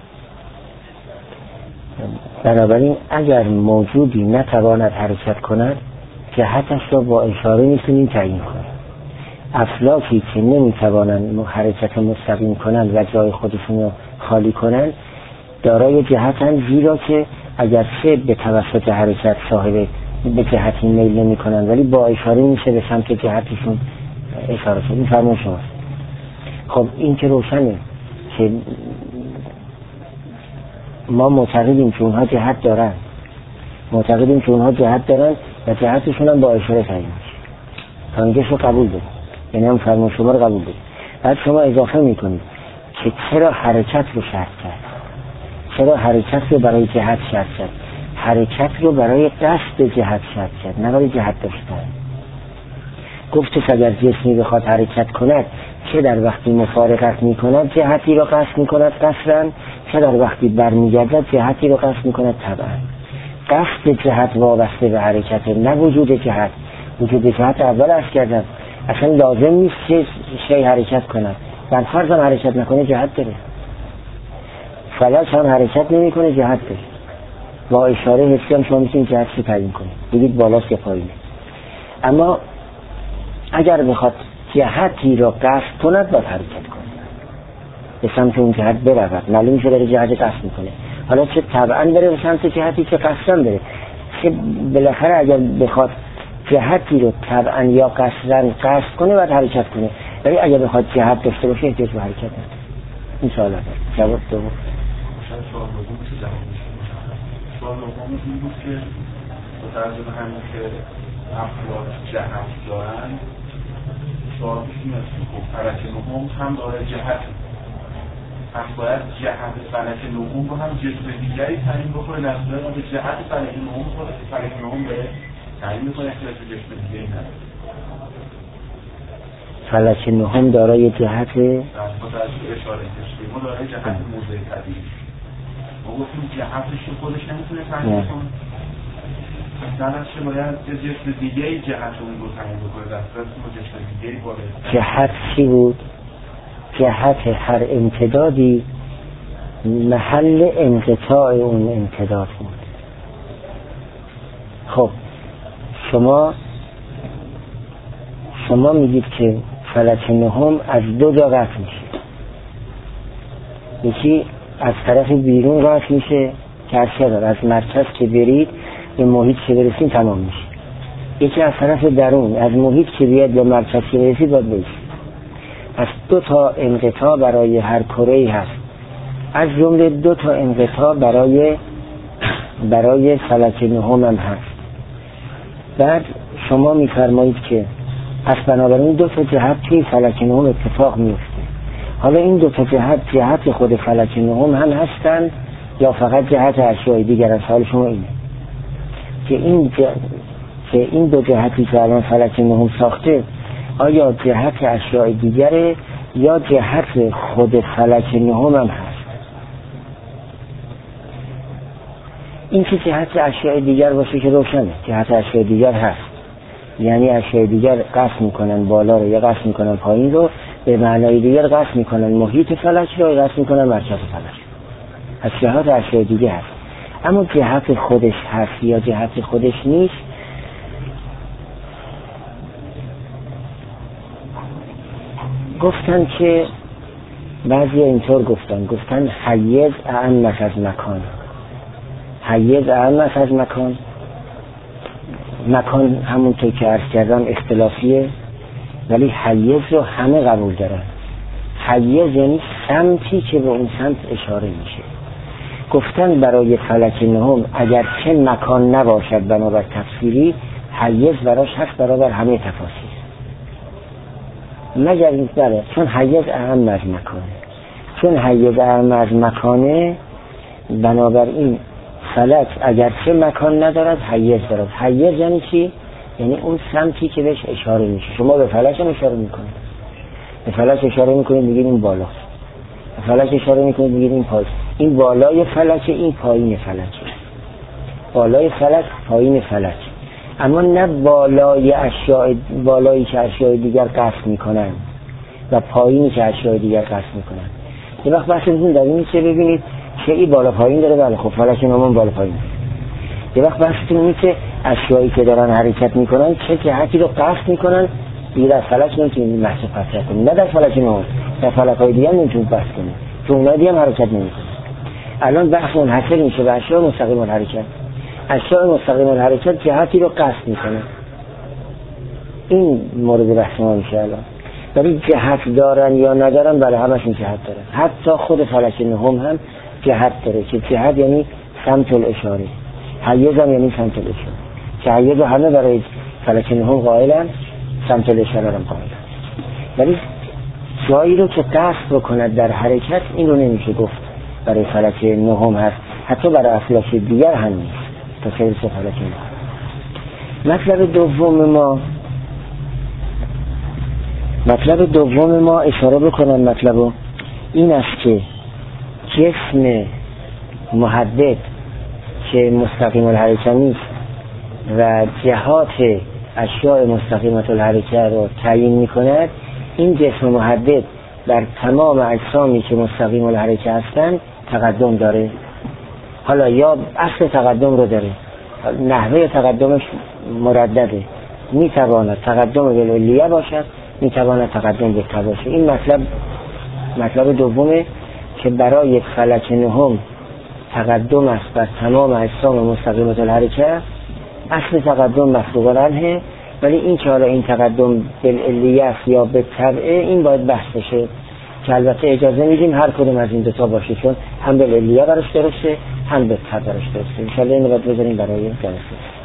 بنابراین اگر موجودی نتواند حرکت کند جهتش را با اشاره میتونیم تعیین کنیم. افلاکی که نمیتوانند حرکت مستقیم کنند و جای خودشون رو خالی کنند دارای جهتند، زیرا که اگر چه به توسط حرکت صاحب به جهتی میل نمی کنند ولی با اشاره میشه به سمت جهتشون اشاره شد. این فرمان شماست. خب این که روشنه که ما معتقدیم که اونها جهت دارن معتقدیم که اونها جهت دارن و جهتشون هم با اشاره تعیین میشه. تا اینجاش رو قبول داریم، یعنی هم فرمان شما رو قبول داریم. بعد شما اضافه میکنید که چرا حرکت رو شرط کرد، چرا حرکت رو برای جهت شرط کرد. حرکت رو برای قصد جهت شرط کرد، نه برای جهت داشتن. گفتش اگر جسمی بخواد حرکت کند چه در وقتی مفارقت میکند جهتی رو قصد میکند قصداً، چه در وقتی برمیگردد جهتی رو قصد میکند طبعاً. قصد جهت وابسته به حرکت، نه وجود جهت. وجود جهت اول عرض کردم اصلا لازم نیست که شی حرکت کند، بر فرض هم حرکت نکنه جهت داره. فلک هم حرکت نمی کنه جهت داره. با اشاره حسی هم شما میتونید جهت رو تعیین کنید، بگید بالاست یا پایینه. اما اگر بخواد جهتی را قصد کند باید حرکت کنه به سمت اون جهت برود. معلوم میشه داره جهت قصد میکنه، حالا چه طبعا بره به سمت جهتی که قصدن بره، چه بالاخره اگر بخواد جهتی رو طبعا یا قصدن قصد کنه باید حرکت کنه، ولی اگر بخواد جهت داشته باشه احتیاج به حرکت نداره. این سوال هست. جواب دوم سوال دوم چه جواب میشه؟ سوال دوم این بود که با طرز به همین که افراد جهت دارن سوال میشه که خب فلک نهم هم داره جهت، پس باید جهت فلک نهم رو هم جسم دیگری تعیین بکنه، در صورتی که جهت فلک نهم خود فلک نهم بره تعیین میکنه اختلاف جسم دیگری نداره. فلک نهم دارای جهت با طرز اشاره کشتی ما دارای جهت موضع طبیعی، ما گفتیم جهتش رو خودش نمیتونه تعیین کنه، مثلا چه باید جسم دیگری جهت اون رو تعیین بکنه، در صورتی که جسم دیگری باید. جهت چی بود؟ جهت هر امتدادی محل انقطاع اون امتداد بود. خب شما شما میگید که فلک نهم از دو جا قطع میشه، یکی از طرف بیرون قطع میشه که از چرا از مرکز که برید به محیط که برسید تمام میشه، یکی از طرف درون از محیط که بیاد به مرکز که برسید باید برسید. از دو تا انقطاع برای هر کره‌ای هست، از جمله دو تا انقطاع برای برای فلک نهم هم هست. بعد شما میفرمایید که پس بنابراین دو تا جهت توی فلک نهم اتفاق میفته. حالا این دو تا جهت جهت خود فلک نهم هم هستن یا فقط جهت اشیاء دیگر؟ سوال شما اینه که این ج... که این دو جهتی که الان فلک نهم ساخته آیا جهت اشیاء دیگره یا جهت خود فلک نهم هم هست؟ این که جهت اشیاء دیگر باشه که روشنه، جهت اشیاء دیگر هست، یعنی اشیاء دیگر قصد میکنن بالا رو یا قصد میکنن پایین رو، به معنای دیگر قصد میکنن محیط فلک رو یا قصد میکنن مرکز فلک. از جهات اشیاء دیگه هست، اما جهت خودش هست یا جهت خودش نیست. گفتن که بعضی اینطور گفتن گفتن حیز اعم از مکان. حیز اعم از مکان. مکان همونطور که عرض کردم اختلافیه، ولی حیز رو همه قبول دارن. حیز یعنی سمتی که به اون سمت اشاره میشه. گفتن برای فلک نهم اگر چه مکان نباشد بنابر تفسیری، حیز براش هست برابر همه تفاسیر، مگر این بله، چون حیز اهم از مکانه. چون حیز اهم از مکانه، بنابراین فلک اگر چه مکان ندارد حیز دارد. حیز یعنی چی؟ یعنی اون سمتی که بهش اشاره میشه. شما به فلک هم اشاره میکنید، به فلک اشاره میکنید میگید این بالاست، به فلک اشاره میکنید میگید این پایین. این بالای فلک، این پایین فلک. بالای فلک، پایین فلک. اما نه بالای اشیاء، بالایی که اشیاء دیگر قصد میکنن و پایینی که اشیاء دیگر قصد میکنن. یه وقت بحثتون در این میشه ببینید که این بالا پایین داره، بله خب فلک نهم بالا پایین. یه وقت بحثتون میشه اشیایی که دارن حرکت میکنن چه جهتی رو قصد میکنن، دیگه از فلک نمیتونید محض پس کنید، نه در فلک نهم، در فلک های دیگر نمیتونید بحث کنید، چون اونها دیگه هم حرکت نمیکنن. الان بحث منحصر میشه به اشیاء مستقیم الحرکت. اشیاء مستقیم الحرکت جهتی رو قصد میکنه، این مورد بحث ما میشه الان. ولی جهت دارن یا ندارن، بله همشون جهت دارن. حتی خود فلک نهم هم جهت داره که جهت یعنی سمت الاشاره، حیز هم یعنی سمت الاشاره، که حیز همه برای فلک نهم قائلن، سمت الاشاره هم قائلن. ولی جایی رو که قصد بکند در حرکت، این رو نمیشه گفت برای فلک نهم هست، حتی برای افلاک دیگر هم نیست تا خیلی سه فلک نهم. مطلب دوم ما مطلب دوم ما اشاره بکنم مطلب این است که جسم محدد که مستقیم الحرکت نیست و جهات اشیاء مستقیمت الحرکت رو تعیین می کند، این جسم محدد در تمام اجسامی که مستقیم الحرکت هستند تقدم داره. حالا یا اصل تقدم رو داره، نحوه تقدمش مردده، می تواند تقدم بالعلیه باشد، می تواند تقدم به باشه. این مطلب مطلب دومه که برای فلک نهم تقدم است بر تمام اجسام مستقیمت الحرکت. اصل تقدم مفروغ عنه، ولی این که حالا این تقدم بالعلیه است یا به تبعه، این باید بحث بشه که البته اجازه میدیم هر کدوم از این دو تا باشه، چون هم بالعلیه براش درسته هم به تبعه براش درسته. ان شاء الله اینو باید بذاریم برای جلسه.